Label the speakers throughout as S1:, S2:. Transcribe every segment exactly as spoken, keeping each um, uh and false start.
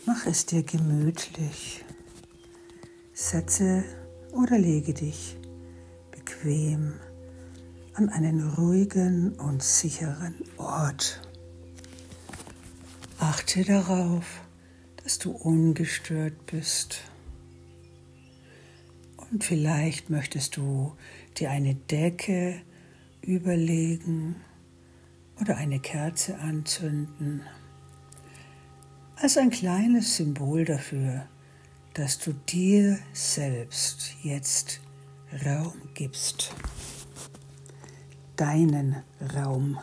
S1: Mach es dir gemütlich. Setze oder lege dich bequem an einen ruhigen und sicheren Ort. Achte darauf, dass du ungestört bist. Und vielleicht möchtest du dir eine Decke überlegen oder eine Kerze anzünden, als ein kleines Symbol dafür, dass du dir selbst jetzt Raum gibst. Deinen Raum.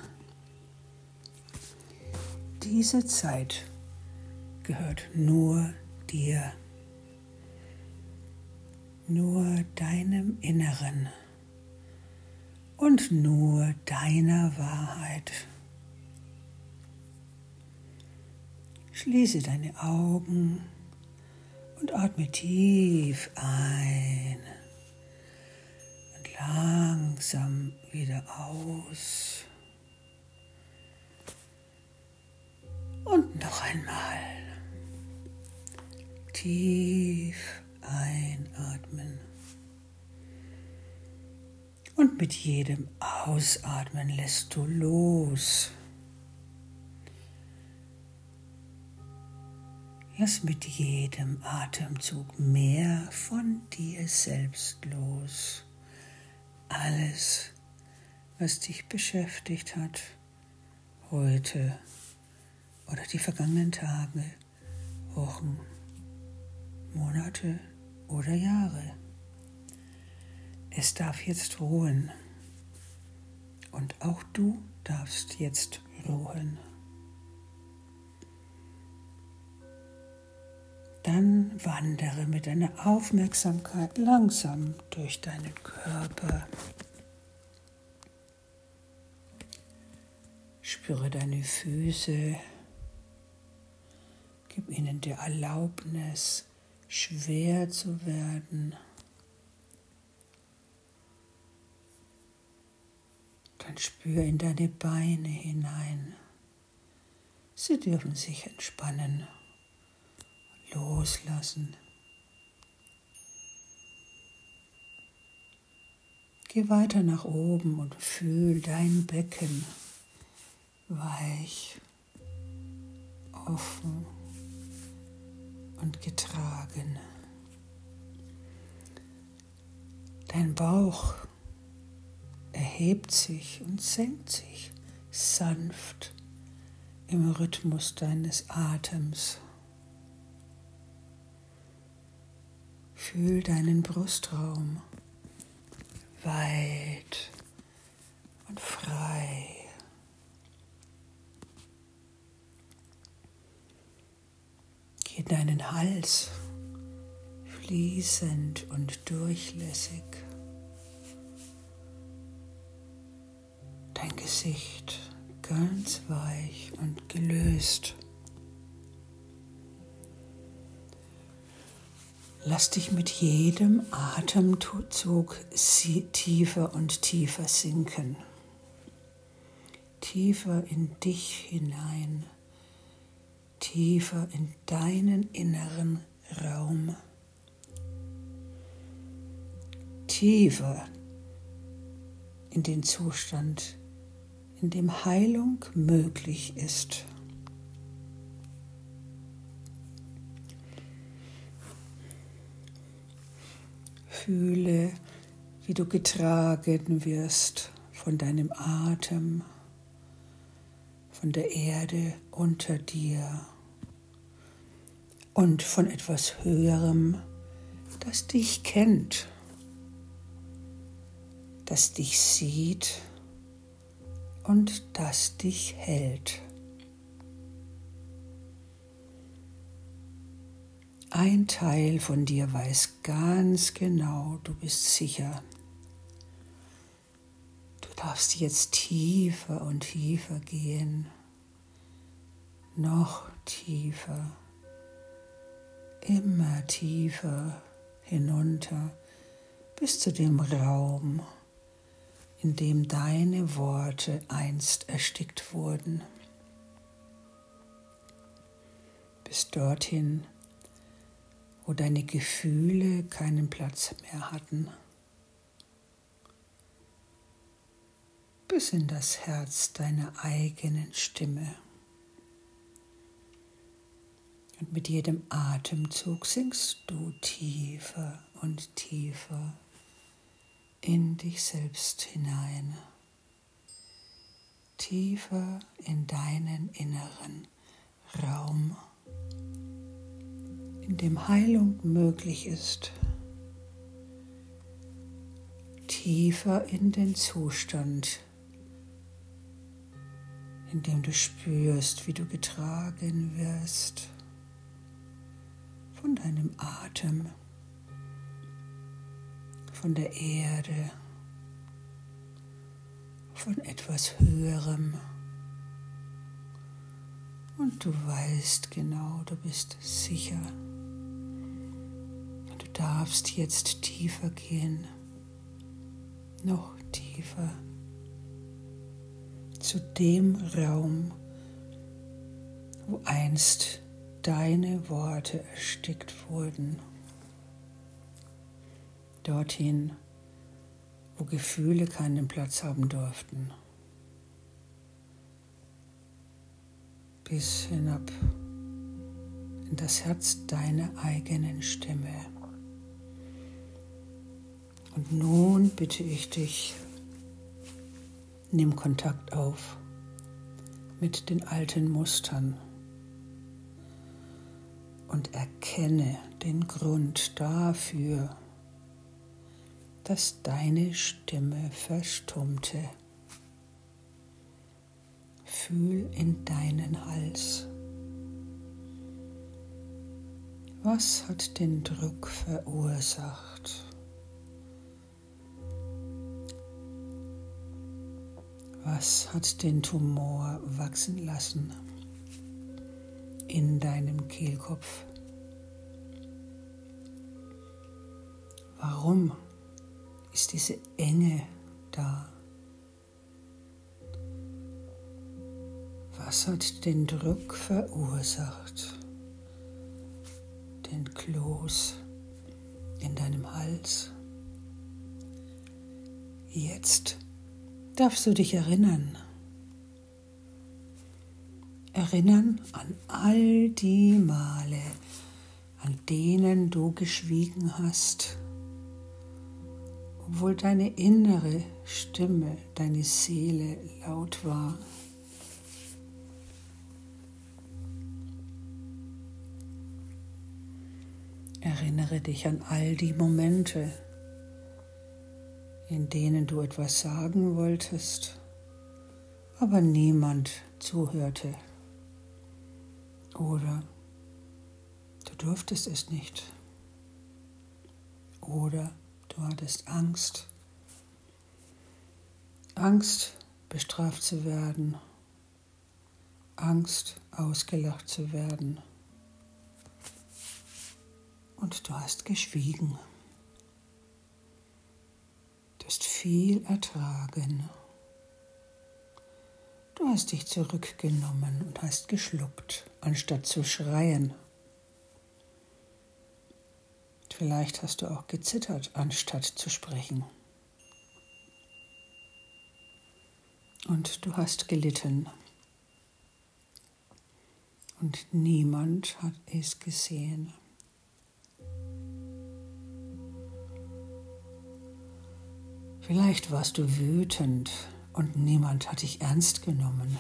S1: Diese Zeit gehört nur dir, nur deinem Inneren und nur deiner Wahrheit. Schließe deine Augen und atme tief ein und langsam wieder aus. Und noch einmal tief einatmen. Und mit jedem Ausatmen lässt du los. Lass mit jedem Atemzug mehr von dir selbst los. Alles, was dich beschäftigt hat, heute oder die vergangenen Tage, Wochen, Monate oder Jahre. Es darf jetzt ruhen. Und auch du darfst jetzt ruhen. Dann wandere mit deiner Aufmerksamkeit langsam durch deinen Körper. Spüre deine Füße. Gib ihnen die Erlaubnis, schwer zu werden. Dann spür in deine Beine hinein. Sie dürfen sich entspannen. Loslassen. Geh weiter nach oben und fühl dein Becken weich, offen und getragen. Dein Bauch erhebt sich und senkt sich sanft im Rhythmus deines Atems. Fühl deinen Brustraum weit und frei. Geh deinen Hals fließend und durchlässig. Dein Gesicht ganz weich und gelöst. Lass dich mit jedem Atemzug tiefer und tiefer sinken. Tiefer in dich hinein. Tiefer in deinen inneren Raum. Tiefer in den Zustand, in dem Heilung möglich ist. Fühle, wie du getragen wirst von deinem Atem, von der Erde unter dir und von etwas Höherem, das dich kennt, das dich sieht und das dich hält. Ein Teil von dir weiß ganz genau, du bist sicher. Du darfst jetzt tiefer und tiefer gehen, noch tiefer, immer tiefer hinunter bis zu dem Raum, in dem deine Worte einst erstickt wurden. bis dorthin, wo deine Gefühle keinen Platz mehr hatten, bis in das Herz deiner eigenen Stimme. Und mit jedem Atemzug sinkst du tiefer und tiefer in dich selbst hinein, tiefer in deinen inneren Raum, in dem Heilung möglich ist, tiefer in den Zustand, in dem du spürst, wie du getragen wirst von deinem Atem, von der Erde, von etwas Höherem. Und du weißt genau, du bist sicher. Und du darfst jetzt tiefer gehen, noch tiefer, zu dem Raum, wo einst deine Worte erstickt wurden. Dorthin, wo Gefühle keinen Platz haben durften. Bis hinab in das Herz deiner eigenen Stimme. Und nun bitte ich dich, nimm Kontakt auf mit den alten Mustern und erkenne den Grund dafür, dass deine Stimme verstummte. Fühl in deinen Hals. Was hat den Druck verursacht? Was hat den Tumor wachsen lassen in deinem Kehlkopf? Warum ist diese Enge da? Was hat den Druck verursacht? Den Kloß in deinem Hals? Jetzt darfst du dich erinnern. Erinnern an all die Male, an denen du geschwiegen hast, obwohl deine innere Stimme, deine Seele laut war. Erinnere dich an all die Momente, in denen du etwas sagen wolltest, aber niemand zuhörte. Oder du durftest es nicht. Oder du hattest Angst. Angst, bestraft zu werden. Angst, ausgelacht zu werden. Und du hast geschwiegen. Du hast viel ertragen. Du hast dich zurückgenommen und hast geschluckt, anstatt zu schreien. Vielleicht hast du auch gezittert, anstatt zu sprechen. Und du hast gelitten. Und niemand hat es gesehen. Vielleicht warst du wütend und niemand hat dich ernst genommen.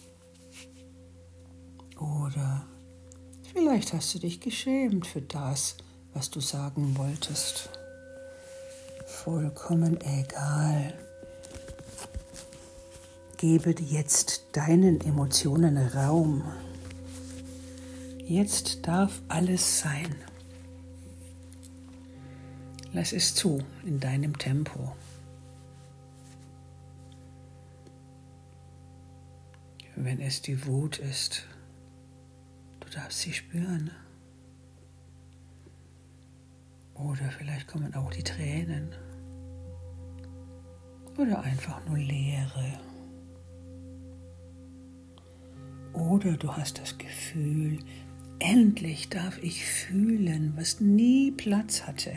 S1: Oder vielleicht hast du dich geschämt für das, was du sagen wolltest. Vollkommen egal. Gebe jetzt deinen Emotionen Raum. Jetzt darf alles sein. Lass es zu in deinem Tempo. Wenn es die Wut ist, du darfst sie spüren. Oder vielleicht kommen auch die Tränen. Oder einfach nur Leere. Oder du hast das Gefühl, endlich darf ich fühlen, was nie Platz hatte.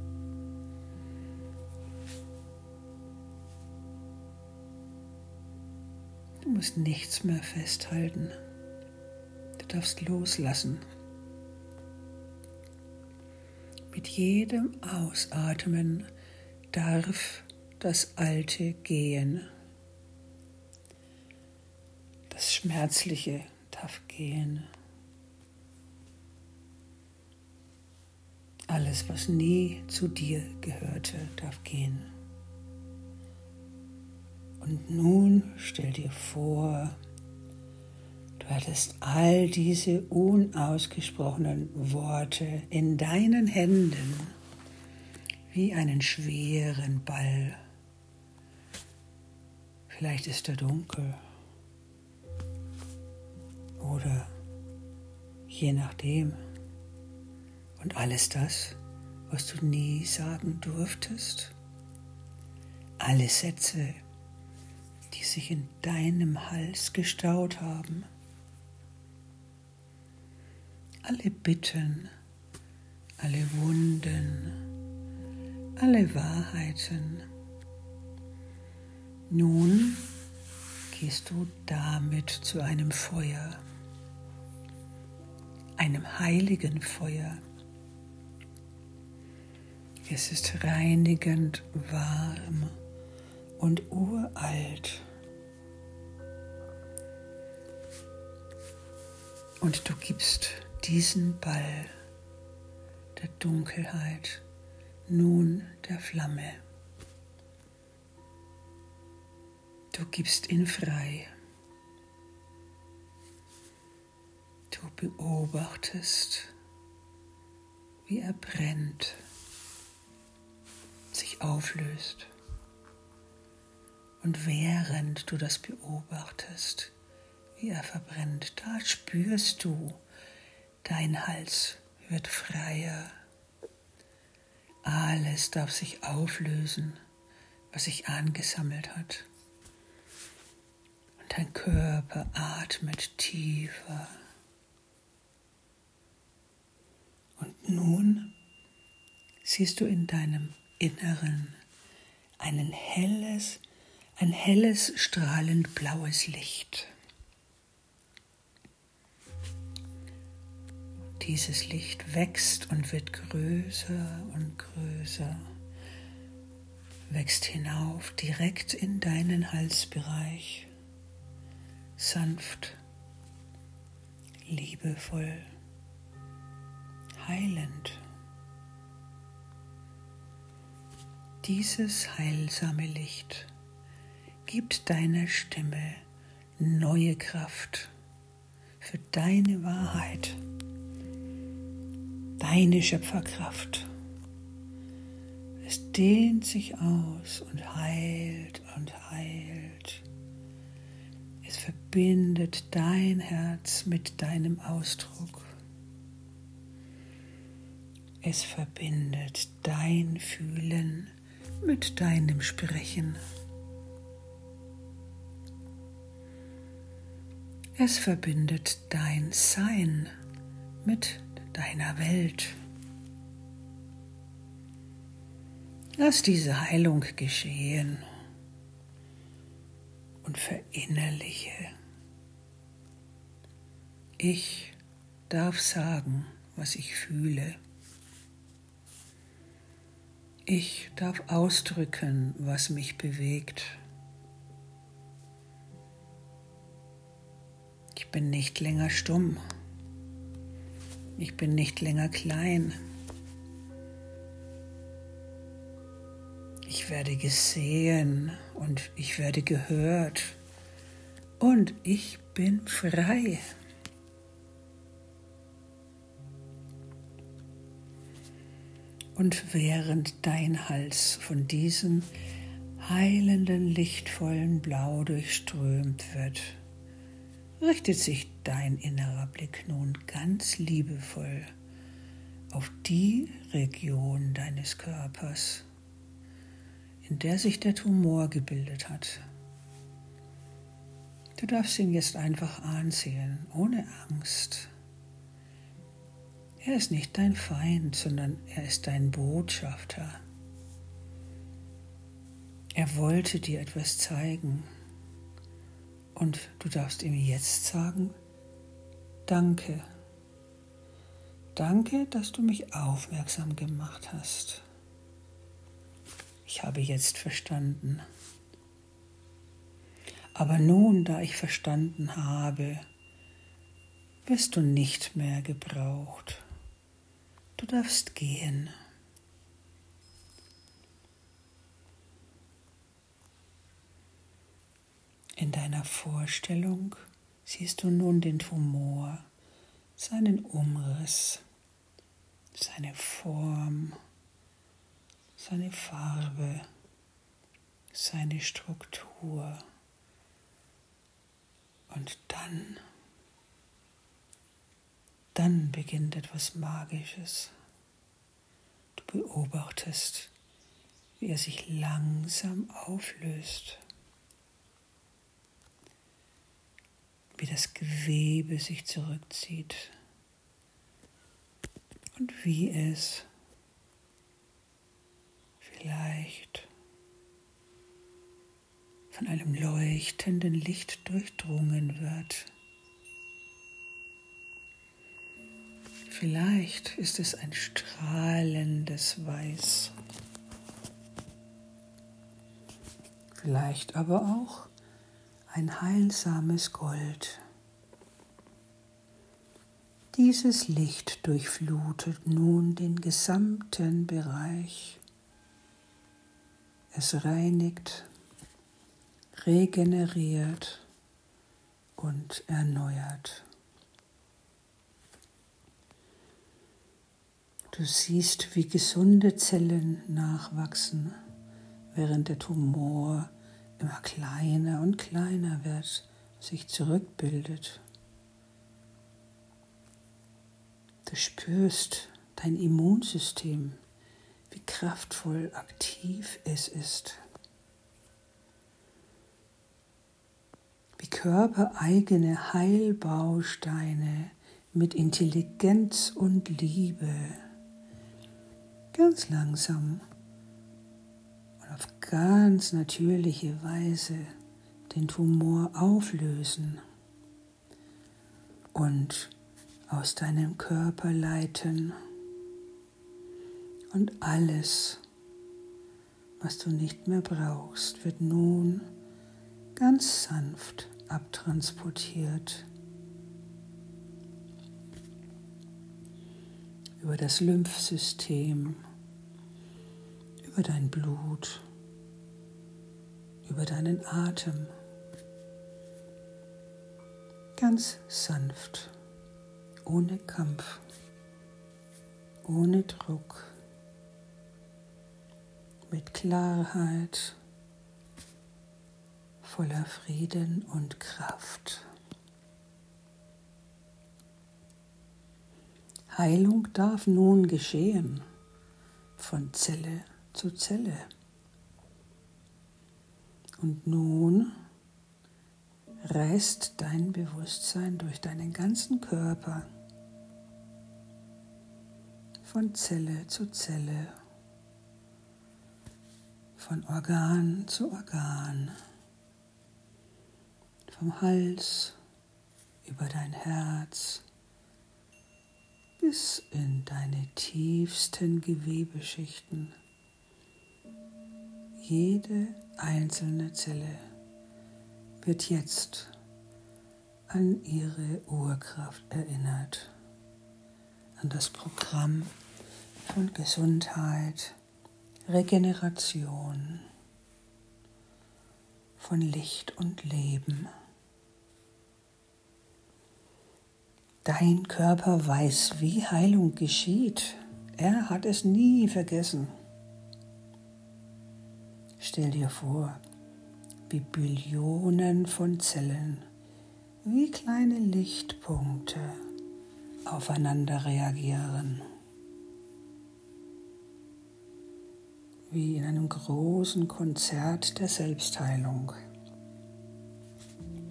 S1: Du musst nichts mehr festhalten. Du darfst loslassen. Mit jedem Ausatmen darf das Alte gehen. Das Schmerzliche darf gehen. Alles, was nie zu dir gehörte, darf gehen. Und nun stell dir vor, du hättest all diese unausgesprochenen Worte in deinen Händen wie einen schweren Ball. Vielleicht ist er dunkel oder je nachdem. Und alles das, was du nie sagen durftest, alle Sätze, die sich in deinem Hals gestaut haben, alle Bitten, alle Wunden, alle Wahrheiten. Nun gehst du damit zu einem Feuer, einem heiligen Feuer. Es ist reinigend warm und uralt. Und du gibst diesen Ball der Dunkelheit nun der Flamme. Du gibst ihn frei. Du beobachtest, wie er brennt, sich auflöst. Und während du das beobachtest, wie er verbrennt, da spürst du, dein Hals wird freier. Alles darf sich auflösen, was sich angesammelt hat. Und dein Körper atmet tiefer. Und nun siehst du in deinem Inneren ein helles, ein helles, strahlend blaues Licht. Dieses Licht wächst und wird größer und größer, wächst hinauf direkt in deinen Halsbereich, sanft, liebevoll, heilend. Dieses heilsame Licht gibt deiner Stimme neue Kraft für deine Wahrheit, deine Schöpferkraft. Es dehnt sich aus und heilt und heilt. Es verbindet dein Herz mit deinem Ausdruck. Es verbindet dein Fühlen mit deinem Sprechen. Es verbindet dein Sein mit deiner Welt. Lass diese Heilung geschehen und verinnerliche. Ich darf sagen, was ich fühle. Ich darf ausdrücken, was mich bewegt. Ich bin nicht länger stumm. Ich bin nicht länger klein. Ich werde gesehen und ich werde gehört. Und ich bin frei. Und während dein Hals von diesem heilenden, lichtvollen Blau durchströmt wird, richtet sich dein innerer Blick nun ganz liebevoll auf die Region deines Körpers, in der sich der Tumor gebildet hat. Du darfst ihn jetzt einfach ansehen, ohne Angst. Er ist nicht dein Feind, sondern er ist dein Botschafter. Er wollte dir etwas zeigen und du darfst ihm jetzt sagen, danke. Danke, dass du mich aufmerksam gemacht hast. Ich habe jetzt verstanden. Aber nun, da ich verstanden habe, wirst du nicht mehr gebraucht. Du darfst gehen. In deiner Vorstellung siehst du nun den Tumor, seinen Umriss, seine Form, seine Farbe, seine Struktur. Und dann, dann beginnt etwas Magisches. Du beobachtest, wie er sich langsam auflöst, wie das Gewebe sich zurückzieht und wie es vielleicht von einem leuchtenden Licht durchdrungen wird. Vielleicht ist es ein strahlendes Weiß. Vielleicht aber auch ein heilsames Gold. Dieses Licht durchflutet nun den gesamten Bereich. Es reinigt, regeneriert und erneuert. Du siehst, wie gesunde Zellen nachwachsen, während der Tumor immer kleiner und kleiner wird, sich zurückbildet. Du spürst dein Immunsystem, wie kraftvoll aktiv es ist. Wie körpereigene Heilbausteine mit Intelligenz und Liebe ganz langsam und auf ganz natürliche Weise den Tumor auflösen und aus deinem Körper leiten. Und alles, was du nicht mehr brauchst, wird nun ganz sanft abtransportiert über das Lymphsystem, über dein Blut, über deinen Atem. Ganz sanft, ohne Kampf, ohne Druck, mit Klarheit, voller Frieden und Kraft. Heilung darf nun geschehen, von Zelle zu Zelle. Und nun reist dein Bewusstsein durch deinen ganzen Körper, von Zelle zu Zelle, von Organ zu Organ, vom Hals über dein Herz bis in deine tiefsten Gewebeschichten. Jede einzelne Zelle wird jetzt an ihre Urkraft erinnert, an das Programm von Gesundheit, Regeneration, von Licht und Leben. Dein Körper weiß, wie Heilung geschieht. Er hat es nie vergessen. Stell dir vor, wie Billionen von Zellen, wie kleine Lichtpunkte aufeinander reagieren. Wie in einem großen Konzert der Selbstheilung.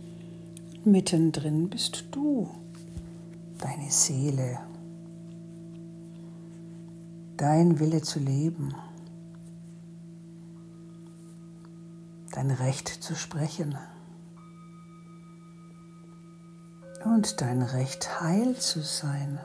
S1: Mittendrin bist du, deine Seele, dein Wille zu leben, dein Recht zu sprechen und dein Recht, heil zu sein.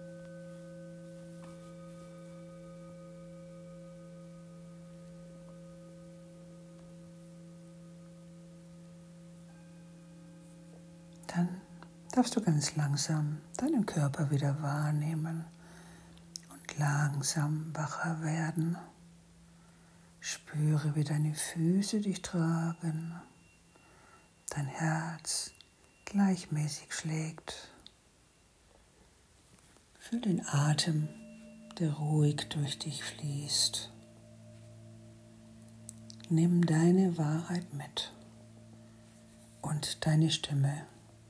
S1: Dann darfst du ganz langsam deinen Körper wieder wahrnehmen und langsam wacher werden. Spüre, wie deine Füße dich tragen, dein Herz gleichmäßig schlägt. Fühl den Atem, der ruhig durch dich fließt. Nimm deine Wahrheit mit und deine Stimme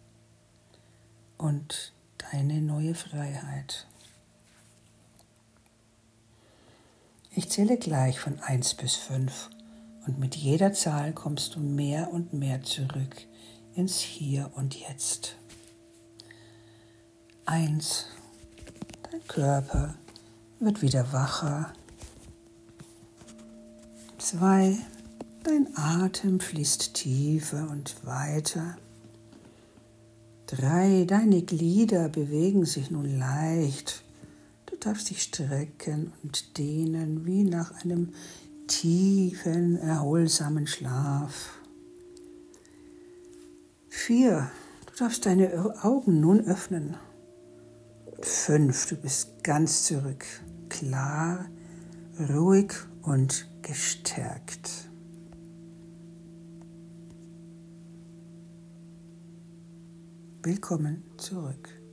S1: und deine neue Freiheit. Ich zähle gleich von eins bis fünf und mit jeder Zahl kommst du mehr und mehr zurück ins Hier und Jetzt. Eins. Dein Körper wird wieder wacher. Zwei. Dein Atem fließt tiefer und weiter. Drei. Deine Glieder bewegen sich nun leicht. Du darfst dich strecken und dehnen wie nach einem tiefen, erholsamen Schlaf. Vier. Du darfst deine Augen nun öffnen. Fünf. Du bist ganz zurück, klar, ruhig und gestärkt. Willkommen zurück.